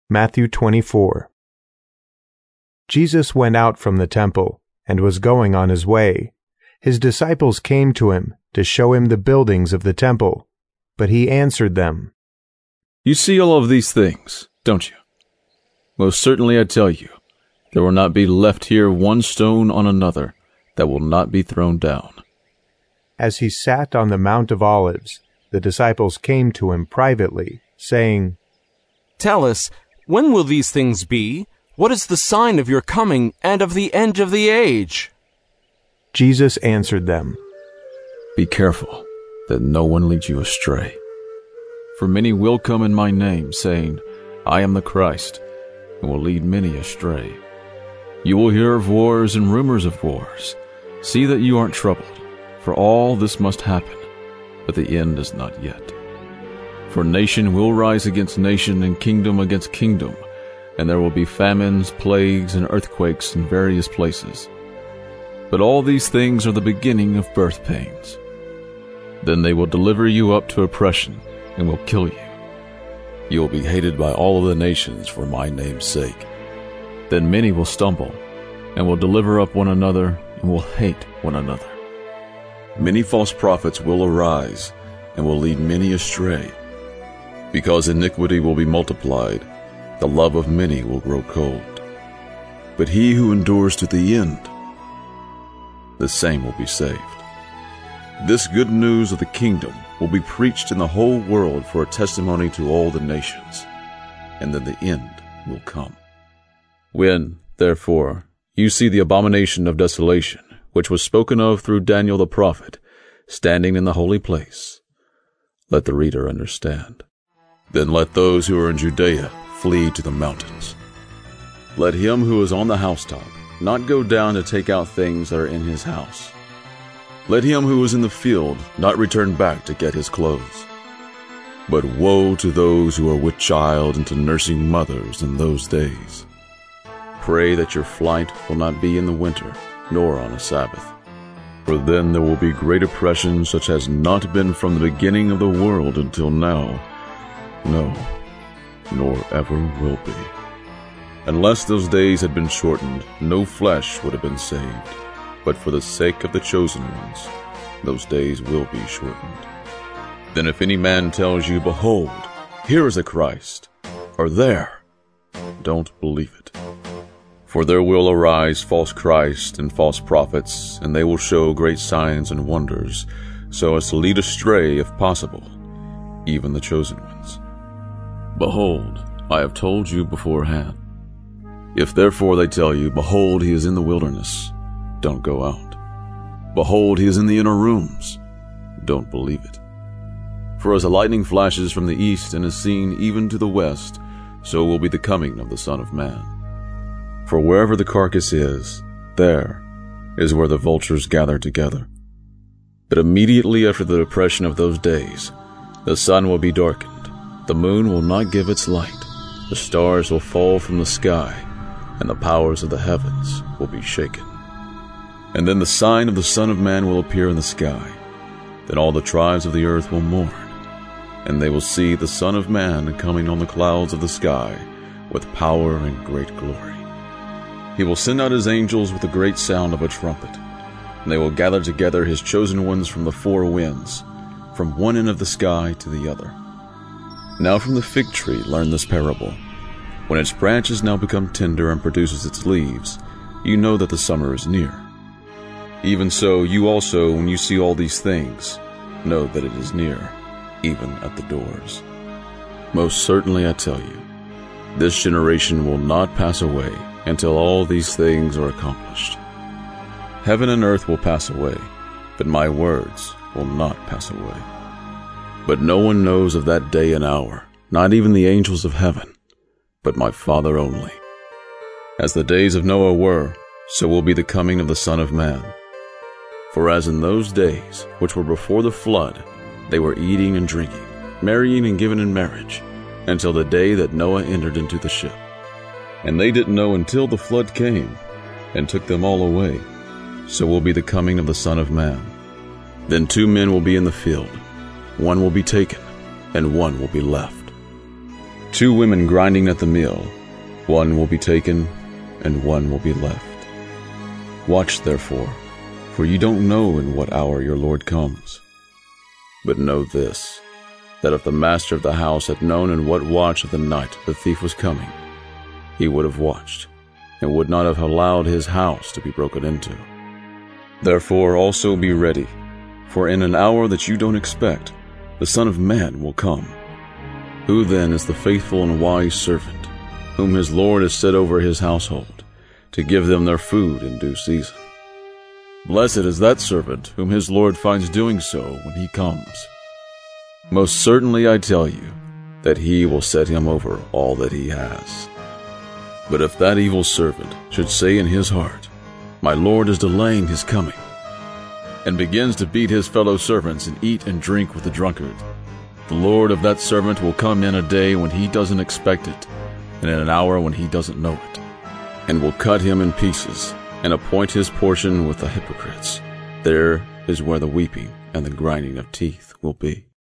Matthew 24. Jesus went out from the temple and was going on his way. His disciples came to him to show him the buildings of the temple, but he answered them, "You see all of these things, don't you? Most certainly I tell you, there will not be left here one stone on another that will not be thrown down." As he sat on the Mount of Olives, the disciples came to him privately, saying, "Tell us, when will these things be? What is the sign of your coming and of the end of the age?" Jesus answered them, "Be careful that no one leads you astray. For many will come in my name, saying, 'I am the Christ,' and will lead many astray. You will hear of wars and rumors of wars. See that you aren't troubled, for all this must happen, but the end is not yet. For nation will rise against nation and kingdom against kingdom, and there will be famines, plagues, and earthquakes in various places. But all these things are the beginning of birth pains. Then they will deliver you up to oppression and will kill you. You will be hated by all of the nations for my name's sake. Then many will stumble and will deliver up one another and will hate one another. Many false prophets will arise and will lead many astray. Because iniquity will be multiplied, the love of many will grow cold. But he who endures to the end, the same will be saved. This good news of the kingdom will be preached in the whole world for a testimony to all the nations, and then the end will come. When, therefore, you see the abomination of desolation, which was spoken of through Daniel the prophet, standing in the holy place, let the reader understand. Then let those who are in Judea flee to the mountains. Let him who is on the housetop not go down to take out things that are in his house. Let him who is in the field not return back to get his clothes. But woe to those who are with child and to nursing mothers in those days. Pray that your flight will not be in the winter, nor on a Sabbath. For then there will be great oppression such has not been from the beginning of the world until now, no, nor ever will be. Unless those days had been shortened, no flesh would have been saved. But for the sake of the chosen ones, those days will be shortened. Then if any man tells you, 'Behold, here is a Christ,' or 'There,' don't believe it. For there will arise false Christs and false prophets, and they will show great signs and wonders, so as to lead astray, if possible, even the chosen ones. Behold, I have told you beforehand. If therefore they tell you, 'Behold, he is in the wilderness,' don't go out. 'Behold, he is in the inner rooms,' don't believe it. For as the lightning flashes from the east and is seen even to the west, so will be the coming of the Son of Man. For wherever the carcass is, there is where the vultures gather together. But immediately after the depression of those days, the sun will be darkened, the moon will not give its light, the stars will fall from the sky, and the powers of the heavens will be shaken. And then the sign of the Son of Man will appear in the sky. Then all the tribes of the earth will mourn, and they will see the Son of Man coming on the clouds of the sky with power and great glory. He will send out his angels with a great sound of a trumpet, and they will gather together his chosen ones from the four winds, from one end of the sky to the other. Now from the fig tree learn this parable. When its branches now become tender and produces its leaves, you know that the summer is near. Even so, you also, when you see all these things, know that it is near, even at the doors. Most certainly I tell you, this generation will not pass away until all these things are accomplished. Heaven and earth will pass away, but my words will not pass away. But no one knows of that day and hour, not even the angels of heaven, but my Father only. As the days of Noah were, so will be the coming of the Son of Man. For as in those days, which were before the flood, they were eating and drinking, marrying and giving in marriage, until the day that Noah entered into the ship. And they didn't know until the flood came, and took them all away. So will be the coming of the Son of Man. Then 2 men will be in the field, one will be taken, and one will be left. 2 women grinding at the mill, one will be taken, and one will be left. Watch therefore, for you don't know in what hour your Lord comes. But know this, that if the master of the house had known in what watch of the night the thief was coming, he would have watched, and would not have allowed his house to be broken into. Therefore also be ready, for in an hour that you don't expect, the Son of Man will come. Who then is the faithful and wise servant, whom his Lord has set over his household, to give them their food in due season? Blessed is that servant whom his Lord finds doing so when he comes. Most certainly I tell you, that he will set him over all that he has. But if that evil servant should say in his heart, My Lord is delaying his coming, and begins to beat his fellow servants and eat and drink with the drunkard, the Lord of that servant will come in a day when he doesn't expect it, and in an hour when he doesn't know it, and will cut him in pieces, and appoint his portion with the hypocrites. There is where the weeping and the grinding of teeth will be.